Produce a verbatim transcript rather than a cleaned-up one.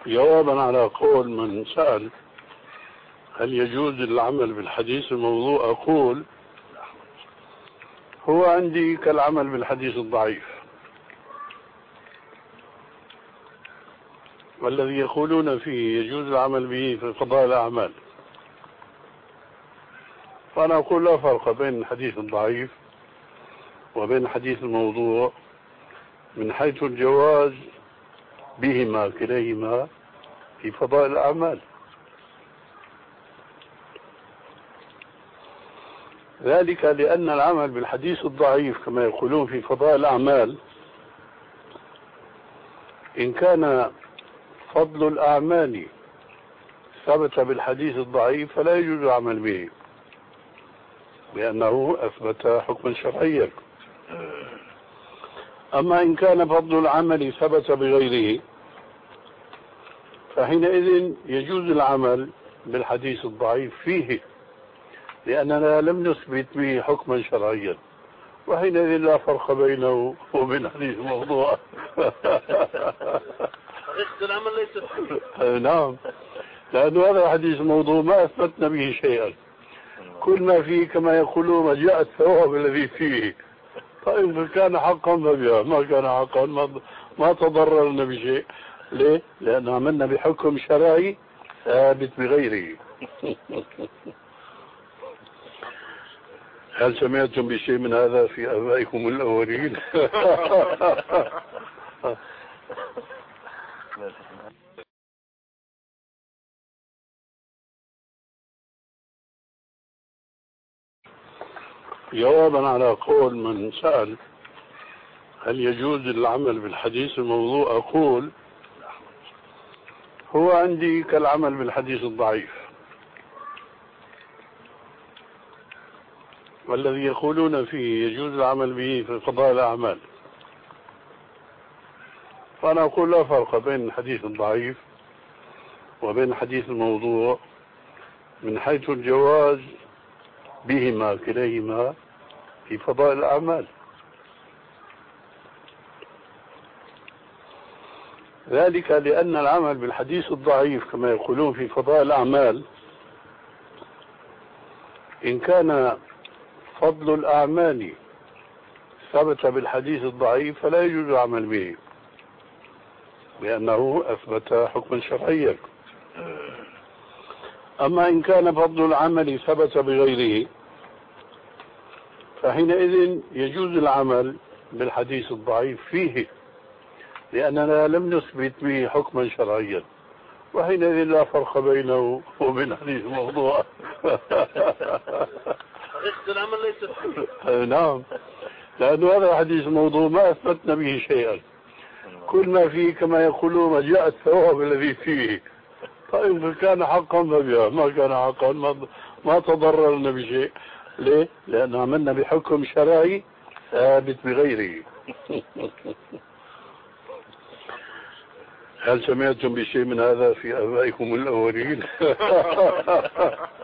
جوابا على قول من سأل هل يجوز العمل بالحديث الموضوع، أقول هو عندي كالعمل بالحديث الضعيف، والذي يقولون فيه يجوز العمل به في قضاء الأعمال، فأنا أقول لا فرق بين الحديث الضعيف وبين الحديث الموضوع من حيث الجواز بهما كليهما في فضاء الأعمال. ذلك لأن العمل بالحديث الضعيف كما يقولون في فضاء الأعمال إن كان فضل الأعمال ثبت بالحديث الضعيف فلا يجوز العمل به لأنه أثبت حكما شرعيا. أما إن كان فضل العمل ثبت بغيره فحينئذ يجوز العمل بالحديث الضعيف فيه لأننا لم نثبت به حكما شرعيا، وحينئذ لا فرق بينه وبين حديث الموضوع. حقيقة العمل ليس نعم، لأن هذا حديث الموضوع ما أثبتنا به شيئا، كل ما فيه كما يقولون ما جاء الثواب الذي فيه. طيب كان حقا فبها، ما كان حقا ما, ما تضررنا بشيء. ليه؟ لأن عملنا بحكم شرعي ثابت بغيره. هل سمعتم بشيء من هذا في آبائكم الأولين؟ جوابا على قول من سأل هل يجوز العمل بالحديث الموضوع، أقول هو عندي كالعمل بالحديث الضعيف، والذي يقولون فيه يجوز العمل به في قضاء الأعمال، فأنا أقول لا فرق بين الحديث الضعيف وبين الحديث الموضوع من حيث الجواز بهما كليهما في فضاء الأعمال. ذلك لأن العمل بالحديث الضعيف كما يقولون في فضاء الأعمال إن كان فضل الأعمال ثبت بالحديث الضعيف فلا يجوز العمل به لأنه أثبت حكما شرعيا. أما إن كان فضل العمل ثبت بغيره فحينئذ يجوز العمل بالحديث الضعيف فيه لأننا لم نثبت به حكما شرعيا، وحينئذ لا فرق بينه وبين حديث الموضوع. حقيقة العمل ليس نعم، لأن هذا حديث الموضوع ما أثبتنا به شيئا، كل ما فيه كما يقولون ما جاء الثواب الذي فيه. طيب كان حقا فبها، ما كان حقا ما, ما تضررنا بشيء. ليه؟ لأن عملنا بحكم شرعي ثابت بغيره. هل سمعتم بشيء من هذا في آبائكم الأولين؟